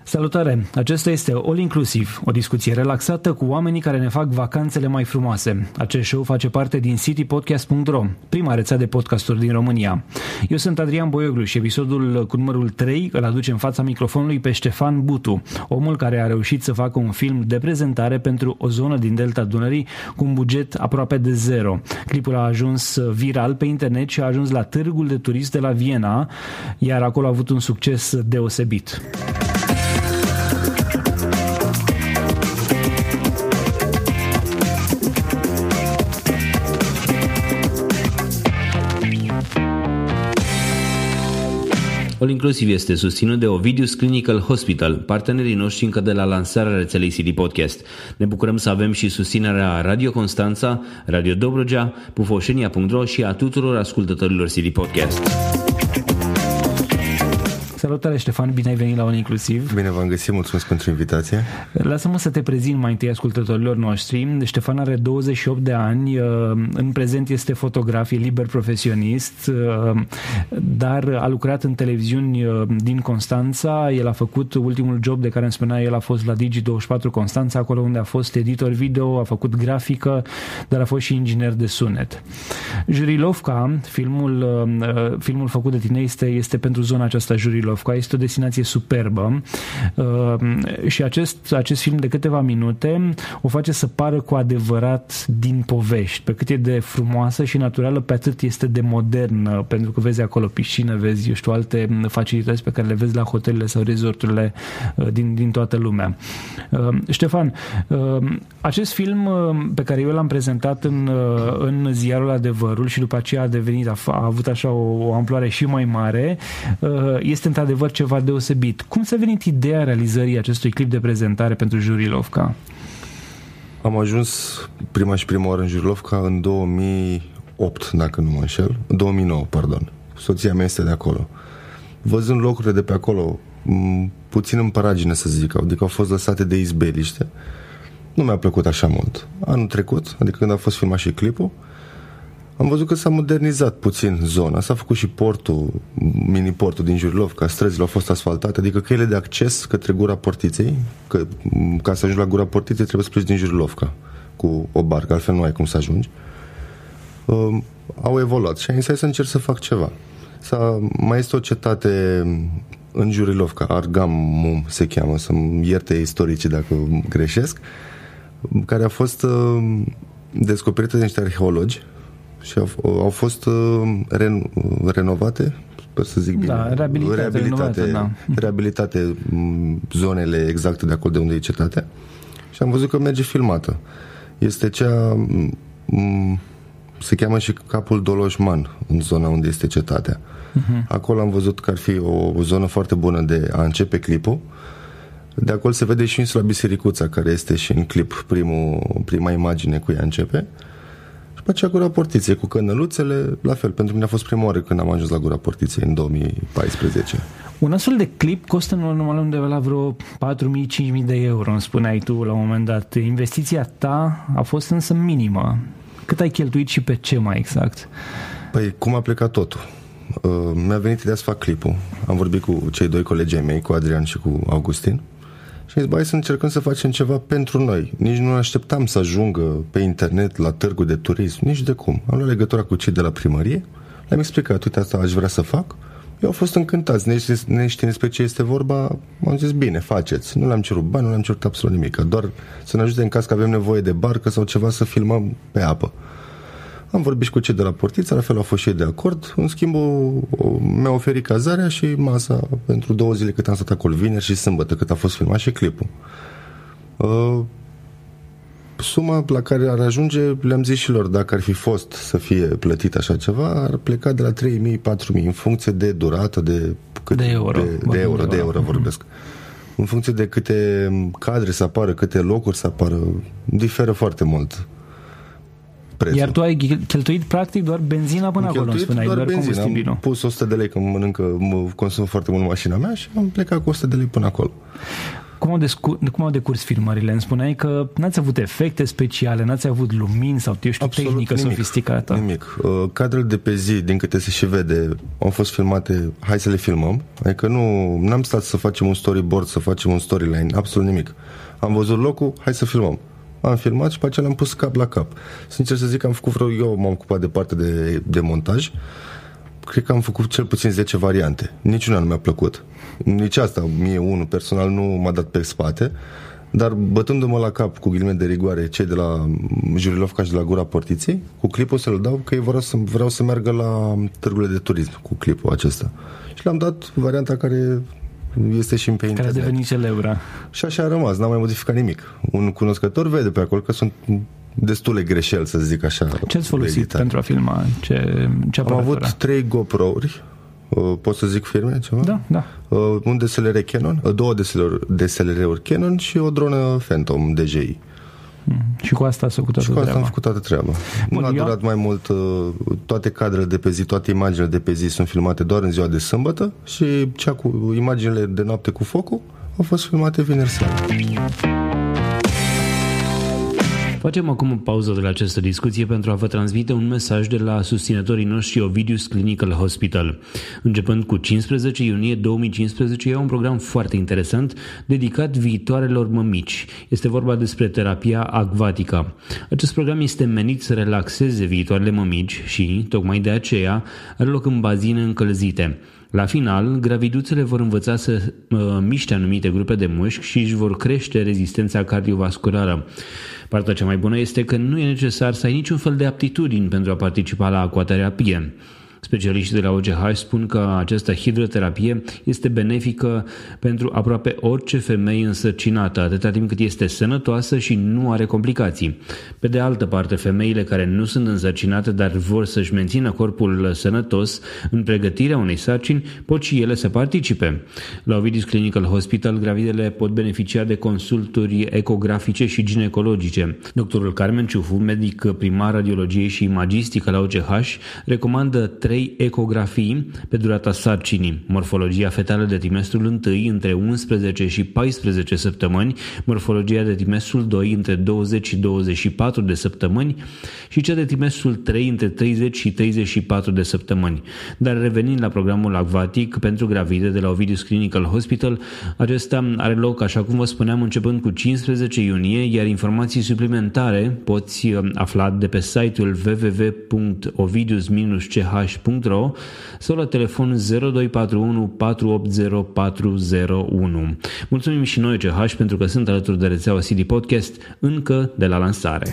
Salutare! Acesta este All Inclusive, o discuție relaxată cu oamenii care ne fac vacanțele mai frumoase. Acest show face parte din citypodcast.ro, prima rețea de podcasturi din România. Eu sunt Adrian Boioglu și episodul cu numărul 3 îl aduce în fața microfonului pe Ștefan Butu, omul care a reușit să facă un film de prezentare pentru o zonă din Delta Dunării cu un buget aproape de zero. Clipul a ajuns viral pe internet și a ajuns la târgul de turist de la Viena, iar acolo a avut un succes deosebit. All Inclusive este susținut de Ovidius Clinical Hospital, partenerii noștri încă de la lansarea rețelei City Podcast. Ne bucurăm să avem și susținerea Radio Constanța, Radio Dobrogea, Pufoșenia.ro și a tuturor ascultătorilor City Podcast. Salutare, Ștefan, bine ai venit la All Inclusive. Bine v-am găsit, mulțumesc pentru invitație. Lasă-mă să te prezint mai întâi ascultătorilor noștri. Ștefan are 28 de ani, în prezent este fotograf, e liber profesionist, dar a lucrat în televiziuni din Constanța. El a făcut ultimul job de care îmi spunea, el a fost la Digi24 Constanța, acolo unde a fost editor video, a făcut grafică, dar a fost și inginer de sunet. Jurilovka, filmul făcut de tine este pentru zona aceasta, Jurilovka. Este o destinație superbă și acest film de câteva minute o face să pară cu adevărat din povești. Pe cât e de frumoasă și naturală, pe atât este de modernă, pentru că vezi acolo piscină, vezi, alte facilități pe care le vezi la hotelele sau resorturile din toată lumea. Ștefan, acest film pe care eu l-am prezentat în ziarul Adevărul și după aceea a avut așa o amploare și mai mare, este într-adevăr ceva deosebit. Cum s-a venit ideea realizării acestui clip de prezentare pentru Jurilovka? Am ajuns prima oară în Jurilovka în 2008, dacă nu mă înșel. 2009, pardon. Soția mea este de acolo. Văzând locurile de pe acolo, puțin în paragine, să zic, adică au fost lăsate de izbeliște, nu mi-a plăcut așa mult. Anul trecut, adică când a fost filmat și clipul, am văzut că s-a modernizat puțin zona, s-a făcut și mini-portul din Jurilovka, străzile au fost asfaltate, adică căile de acces către Gura Portiței, că ca să ajungi la Gura Portiței trebuie să pleci din Jurilovka cu o barcă, altfel nu ai cum să ajungi. Au evoluat și am zis să încerc să fac ceva. Mai este o cetate în Jurilovka, Argamum se cheamă, să-mi ierte istoricii dacă greșesc, care a fost descoperită de niște arheologi și au fost renovate, sper să zic bine, reabilitate zonele exacte de acolo de unde e cetatea și am văzut că merge filmată. Este se cheamă și Capul Doloșman, în zona unde este cetatea. Acolo am văzut că ar fi o zonă foarte bună de a începe clipul. De acolo se vede și insula Bisericuța, care este și în clip prima imagine cu ea începe. Și pe aceea Gura Portiței cu cănăluțele, la fel, pentru mine a fost prima oară când am ajuns la Gura Portiței în 2014. Un astfel de clip costă normal undeva la vreo 4.000-5.000 de euro, îmi spuneai tu la un moment dat. Investiția ta a fost însă minimă. Cât ai cheltuit și pe ce mai exact? Păi, cum a plecat totul? Mi-a venit ideea să fac clipul. Am vorbit cu cei doi colegi ai mei, cu Adrian și cu Augustin, și am zis, hai să încercăm să facem ceva pentru noi. Nici nu așteptam să ajungă pe internet la târgul de turism, nici de cum. Am luat legătura cu cei de la primărie, le-am explicat, uite, asta aș vrea să fac. Eu au fost încântați, neștiind despre ce este vorba, am zis, bine, faceți. Nu le-am cerut bani, nu le-am cerut absolut nimic, doar să ne ajute în caz că avem nevoie de barcă sau ceva să filmăm pe apă. Am vorbit și cu cei de la Portița, la fel au fost și ei de acord. În schimb, mi-a oferit cazarea și masa pentru 2 zile cât am stat acolo, vineri și sâmbătă, cât a fost filmat și clipul. Suma la care ar ajunge, le-am zis și lor, dacă ar fi fost să fie plătit așa ceva, ar pleca de la 3.000-4.000 în funcție de durată, de euro vorbesc. În funcție de câte cadre să apară, câte locuri să apară, diferă foarte mult prețul. Iar tu ai cheltuit practic doar benzina până acolo, îmi spuneai, doar combustibilul. Am pus 100 de lei, că consum foarte mult mașina mea și am plecat cu 100 de lei până acolo. Cum au decurs filmările? Îmi spuneai că n-ați avut efecte speciale, n-ați avut lumini sau tehnică sofisticată. Nimic. Cadrele de pe zi, din câte se și vede, au fost filmate, hai să le filmăm. Adică n-am stat să facem un storyboard, să facem un storyline, absolut nimic. Am văzut locul, hai să filmăm. Am filmat și pe aceea l-am pus cap la cap. Sincer să zic, eu m-am ocupat de partea de montaj. Cred că am făcut cel puțin 10 variante. Niciuna nu mi-a plăcut. Nici asta, mie unul personal, nu m-a dat pe spate. Dar bătându-mă la cap, cu ghilimele de rigoare, cei de la Jurilovca și de la Gura Portiței, cu clipul să-l dau, că eu vreau să meargă la târgurile de turism cu clipul acesta. Și le-am dat varianta care este și pe internet. Care a devenit celebră. Și așa a rămas, n-am mai modificat nimic. Un cunoscător vede pe acolo că sunt destule greșeli, să zic așa. Ce ați folosit pentru a filma? Am avut 3 GoPro-uri. Pot să zic firme ceva? Da. Un DSLR Canon, 2 DSLR-uri Canon și o dronă Phantom DJI. Și cu asta am făcut toată treaba. Nu a durat mai mult. Toate cadrele de pe zi, toate imaginile de pe zi sunt filmate doar în ziua de sâmbătă și cea cu imaginile de noapte cu focul au fost filmate vineri seara. Facem acum o pauză de la această discuție pentru a vă transmite un mesaj de la susținătorii noștri Ovidius Clinical Hospital. Începând cu 15 iunie 2015, e un program foarte interesant dedicat viitoarelor mămici. Este vorba despre terapia acvatica. Acest program este menit să relaxeze viitoarele mămici și, tocmai de aceea, are loc în bazine încălzite. La final, graviduțele vor învăța să miște anumite grupe de mușchi și își vor crește rezistența cardiovasculară. Partea cea mai bună este că nu e necesar să ai niciun fel de aptitudini pentru a participa la acvaterapie. Specialiștii de la OGH spun că această hidroterapie este benefică pentru aproape orice femeie însărcinată, atâta timp cât este sănătoasă și nu are complicații. Pe de altă parte, femeile care nu sunt însărcinate, dar vor să-și mențină corpul sănătos în pregătirea unei sarcini, pot și ele să participe. La Ovidius Clinical Hospital, gravidele pot beneficia de consulturi ecografice și ginecologice. Doctorul Carmen Ciufu, medic primar radiologiei și imagistică la OGH, recomandă 3 ecografii pe durata sarcinii: morfologia fetală de trimestrul 1 între 11 și 14 săptămâni, morfologia de trimestrul 2 între 20 și 24 de săptămâni și cea de trimestrul 3 între 30 și 34 de săptămâni. Dar revenind la programul acvatic pentru gravide de la Ovidius Clinical Hospital, acesta are loc, așa cum vă spuneam, începând cu 15 iunie, iar informații suplimentare poți afla de pe site-ul www.ovidius-ch.ro sau la telefon 0241 480 401. Mulțumim și noi OGH pentru că sunt alături de rețeaua CD Podcast încă de la lansare.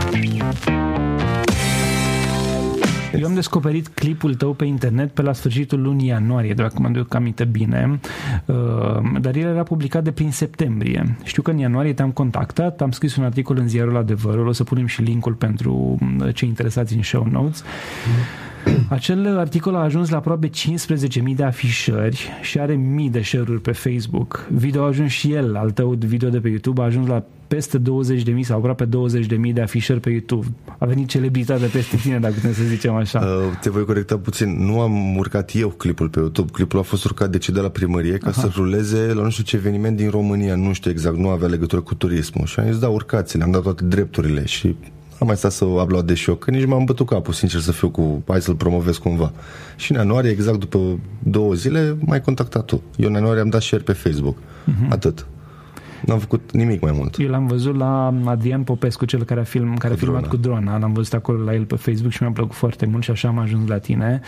Eu am descoperit clipul tău pe internet pe la sfârșitul lunii ianuarie, dacă mă duc aminte bine, dar el era publicat de prin septembrie. Știu că în ianuarie te-am contactat, am scris un articol în ziarul Adevărul, o să punem și linkul pentru cei interesați în show notes. Acel articol a ajuns la aproape 15.000 de afișări și are mii de share-uri pe Facebook. Video a ajuns și el, al tău video de pe YouTube, a ajuns la peste 20.000 sau aproape 20.000 de afișări pe YouTube. A venit celebritate peste tine, dacă putem să zicem așa. Te voi corecta puțin. Nu am urcat eu clipul pe YouTube. Clipul a fost urcat de cei de la primărie ca să ruleze la nu știu ce eveniment din România. Nu știu exact, nu avea legătură cu turismul. Și am zis, da, urcați-le, am dat toate drepturile și am mai stat să aplaudez și eu, că nici m-am bătut capul, sincer să fiu, cu hai să-l promovez cumva. Și în ianuarie, exact după 2 zile, m-ai contactat tu. Eu în ianuarie am dat share pe Facebook. Atât. N-am făcut nimic mai mult. Eu l-am văzut la Adrian Popescu, cel care a filmat cu drona. L-am văzut acolo la el pe Facebook și mi-a plăcut foarte mult și așa am ajuns la tine.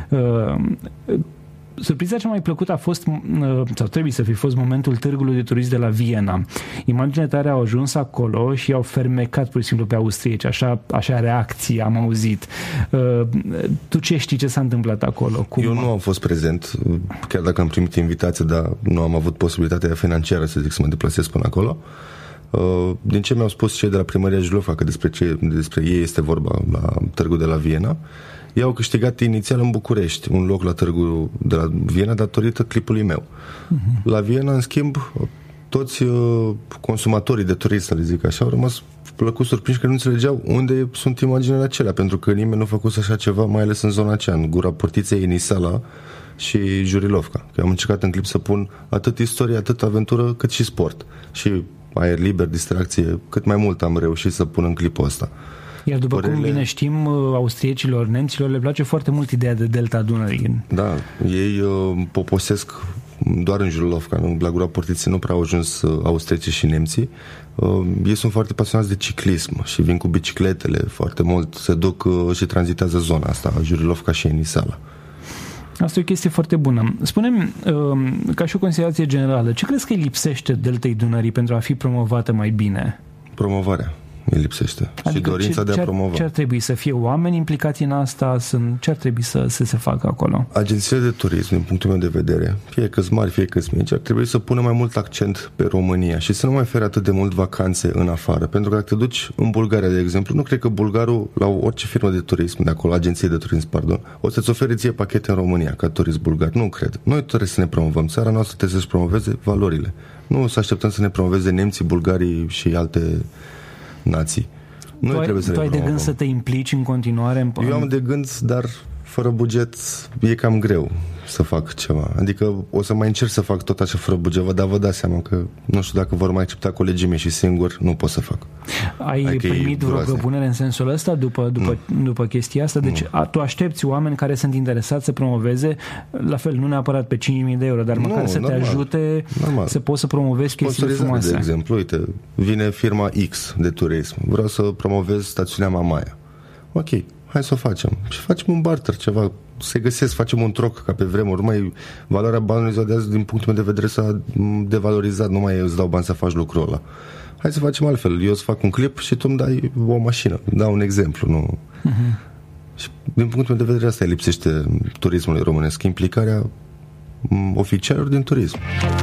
Surpriza cea mai plăcută a fost, sau trebuie să fi fost, momentul târgului de turism de la Viena. Imaginile tale au ajuns acolo și au fermecat pur și simplu pe austrieci. Așa reacții am auzit. Tu ce știi ce s-a întâmplat acolo? Eu nu am fost prezent, chiar dacă am primit invitație, dar nu am avut posibilitatea financiară, să zic, să mă deplasez până acolo. Din ce mi-au spus cei de la primăria Jilova, că despre ei este vorba la târgul de la Viena, ei au câștigat inițial în București un loc la târgul de la Viena datorită clipului meu. La Viena, în schimb, toți consumatorii de turism, să le zic așa, au rămas plăcut surprinși că nu înțelegeau unde sunt imaginele acelea, pentru că nimeni nu a făcut așa ceva, mai ales în zona aceea, în Gura Portiței, Enisala și Jurilovca. Că am încercat în clip să pun atât istorie, atât aventură, cât și sport. Și aer liber, distracție, cât mai mult am reușit să pun în clipul ăsta. Iar după cum bine știm, austriecilor, nemților le place foarte mult ideea de delta Dunării. Da, ei poposesc doar în Jurilovca, la Gura Portiței nu prea au ajuns austriecii și nemții. Ei sunt foarte pasionați de ciclism și vin cu bicicletele foarte mult, se duc și tranzitează zona asta, Jurilovca și Enisala. Asta e o chestie foarte bună. Spune-mi, ca și o considerație generală, ce crezi că îi lipsește deltei Dunării pentru a fi promovată mai bine? Promovarea. Îi lipsește. Adică și dorința de a promova. Ce ar trebui? Să fie oameni implicați în asta? Ce ar trebui să se facă acolo? Agențiile de turism, din punctul meu de vedere, fie că-s mari, fie că-s mici, ar trebui să pună mai mult accent pe România și să nu mai ofere atât de mult vacanțe în afară. Pentru că dacă te duci în Bulgaria, de exemplu, nu cred că bulgarul, la orice firmă de turism de acolo, agenție de turism, pardon, o să-ți ofere ție pachete în România ca turist bulgar. Nu cred. Noi trebuie să ne promovăm. Țara noastră trebuie să-și promoveze valorile. Nu să așteptăm să ne promoveze nemții, bulgarii și alte nații. Tu ai de gând să te implici în continuare? Eu am de gând, dar fără buget e cam greu să fac ceva. Adică o să mai încerc să fac tot așa fără buget, dar vă dați seama că nu știu dacă vor mai accepta colegii mei și singur nu pot să fac. Ai primit vreo propunere în sensul ăsta după chestia asta? Deci tu aștepți oameni care sunt interesați să promoveze, la fel, nu neapărat pe 5.000 de euro, dar măcar să te ajute să poți să promovezi chestiile frumoase. De exemplu, uite, vine firma X de turism, vreau să promovez stațiunea Mamaia. Ok, hai să o facem. Și facem un barter, ceva, se găsesc, facem un troc ca pe vremuri. Valoarea banului ziua de azi, din punctul meu de vedere, s-a devalorizat, nu mai îți dau bani să faci lucrul ăla. Hai să facem altfel. Eu îți fac un clip și tu îmi dai o mașină. Dau un exemplu, nu? Și din punctul meu de vedere, asta lipsește turismului românesc, implicarea oficialilor din turism.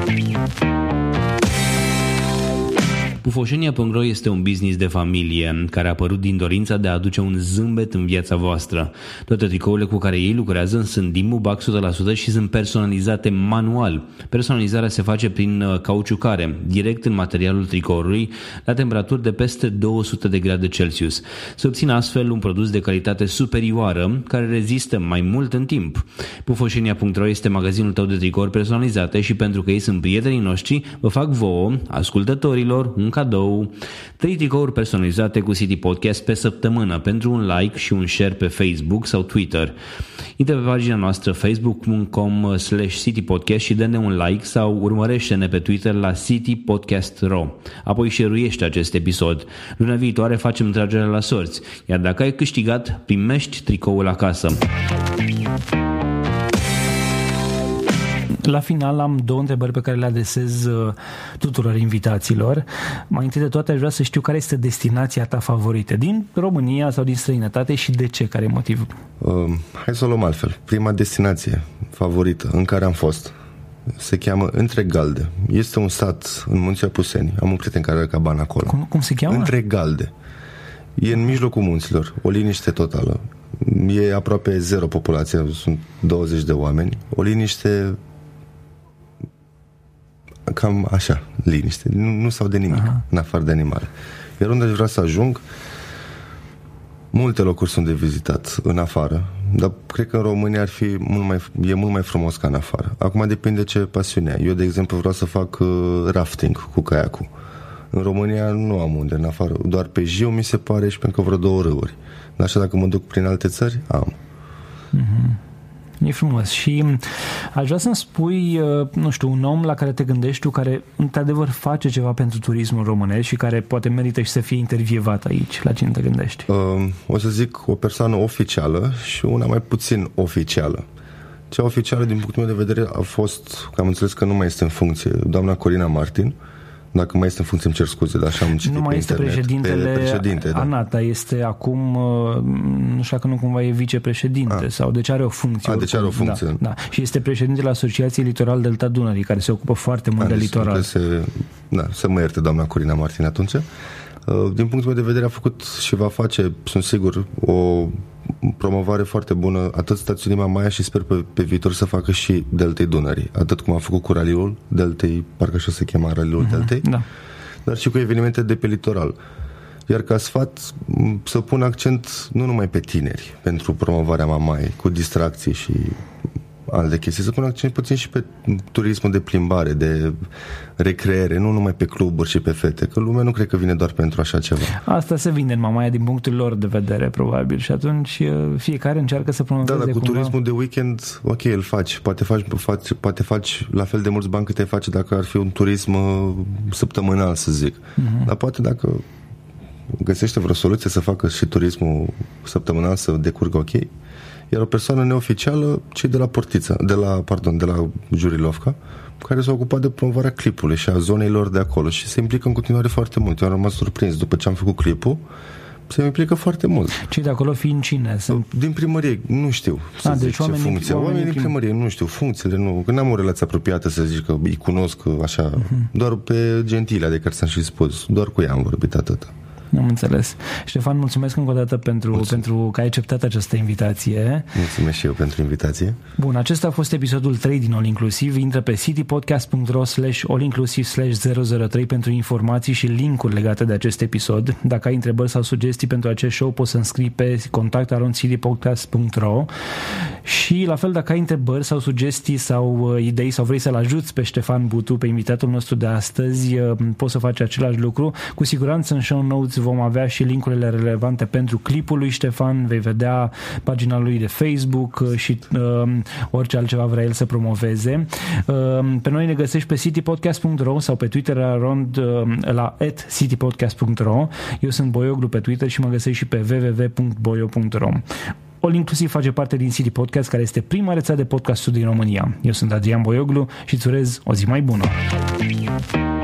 Pufoșenia.ro este un business de familie care a apărut din dorința de a aduce un zâmbet în viața voastră. Toate tricourile cu care ei lucrează sunt din bubac 100% și sunt personalizate manual. Personalizarea se face prin cauciucare, direct în materialul tricoului, la temperaturi de peste 200 de grade Celsius. Se obține astfel un produs de calitate superioară care rezistă mai mult în timp. Pufoșenia.ro este magazinul tău de tricouri personalizate și pentru că ei sunt prietenii noștri, vă fac vouă, ascultătorilor, un cadou, 3 tricouri personalizate cu City Podcast pe săptămână pentru un like și un share pe Facebook sau Twitter. Intră pe pagina noastră facebook.com/citypodcast și dă-ne un like sau urmărește-ne pe Twitter la City Podcast Ro. Apoi share-uiește acest episod. Luna viitoare facem tragerea la sorți, iar dacă ai câștigat, primești tricoul acasă. La final am 2 întrebări pe care le adresez tuturor invitaților. Mai întâi de toate aș vrea să știu care este destinația ta favorită din România sau din străinătate și de ce, care e motivul? Hai să o luăm altfel. Prima destinație favorită în care am fost se cheamă Între Galde. Este un sat în Munții Apuseni. Am un prieten care are cabană acolo. Cum se cheamă? Între Galde. E în mijlocul munților. O liniște totală. E aproape zero populație. Sunt 20 de oameni. O liniște cam așa, liniște. Nu s-au de nimic, în afară de animale. Iar unde aș vrea să ajung, multe locuri sunt de vizitat în afară, dar cred că în România e mult mai frumos ca în afară. Acum depinde ce pasiune ai. Eu, de exemplu, vreau să fac rafting cu caiacul. În România nu am unde, în afară. Doar pe Jiu mi se pare și pentru că vreo 2 râuri. Dar așa dacă mă duc prin alte țări, am. E frumos. Și aș vrea să-mi spui, nu știu, un om la care te gândești tu, care într-adevăr face ceva pentru turismul românesc și care poate merită și să fie intervievat aici. La cine te gândești? O să zic o persoană oficială și una mai puțin oficială. Cea oficială, din punctul meu de vedere, a fost, că am înțeles că nu mai este în funcție, doamna Corina Martin. Dacă mai este în funcție, îmi cer scuze, dar așa am citit pe internet. Nu mai este președinte, Anata, este acum, nu știu dacă nu cumva e vicepreședinte, sau deci are o funcție. Deci are o funcție. Da. Și este președintele Asociației Litoral Delta Dunării, care se ocupă foarte mult de litoral. Să mă ierte doamna Corina Martin atunci. Din punctul meu de vedere a făcut și va face, sunt sigur, o promovare foarte bună atât stațiunii Mamaia și sper pe viitor să facă și Deltei Dunării, atât cum a făcut cu raliul Deltei, parcă așa se chema raliul Deltei, dar și cu evenimente de pe litoral. Iar ca sfat să pun accent nu numai pe tineri pentru promovarea Mamaiei, cu distracții și alte chestii, să pun accent puțin și pe turismul de plimbare, de recreere, nu numai pe cluburi și pe fete, că lumea nu cred că vine doar pentru așa ceva. Asta se vinde în Mamaia din punctul lor de vedere, probabil, și atunci fiecare încearcă să promoveze. Da, dar cu cumva... turismul de weekend, ok, îl faci. Poate faci la fel de mulți bani cât ai face dacă ar fi un turism săptămânal, să zic. Dar poate dacă găsește vreo soluție să facă și turismul săptămânal să decurgă ok, iar o persoană neoficială, cei de la Portița, de la Jurilovca, care s-au ocupat de promovarea clipului și a zonei lor de acolo și se implică în continuare foarte mult. Eu am rămas surprins după ce am făcut clipul, se implică foarte mult. Cei de acolo fiind cine? Din primărie, nu știu să zic ce funcție. Oamenii din primărie, nu știu, funcțiile, nu, că n-am o relație apropiată să zic că îi cunosc așa, doar pe Gentilea de care s-am și spus, doar cu ea am vorbit atât. Am înțeles. Ștefan, mulțumesc încă o dată pentru că ai acceptat această invitație. Mulțumesc și eu pentru invitație. Bun, acesta a fost episodul 3 din All Inclusive. Intră pe citypodcast.ro/allinclusive/003 pentru informații și link-uri legate de acest episod. Dacă ai întrebări sau sugestii pentru acest show, poți să înscrii pe contact@citypodcast.ro. Și la fel, dacă ai întrebări sau sugestii sau idei sau vrei să-l ajuți pe Ștefan Butu, pe invitatul nostru de astăzi, poți să faci același lucru. Cu siguranță în show notes vom avea și linkurile relevante pentru clipul lui Ștefan, vei vedea pagina lui de Facebook și orice altceva vrea el să promoveze. Pe noi ne găsești pe citypodcast.ro sau pe Twitter la @citypodcast.ro. Eu sunt Boioglu pe Twitter și mă găsești și pe www.boio.ro. All Inclusive face parte din City Podcast, care este prima rețea de podcasturi din România. Eu sunt Adrian Boioglu și îți urez o zi mai bună.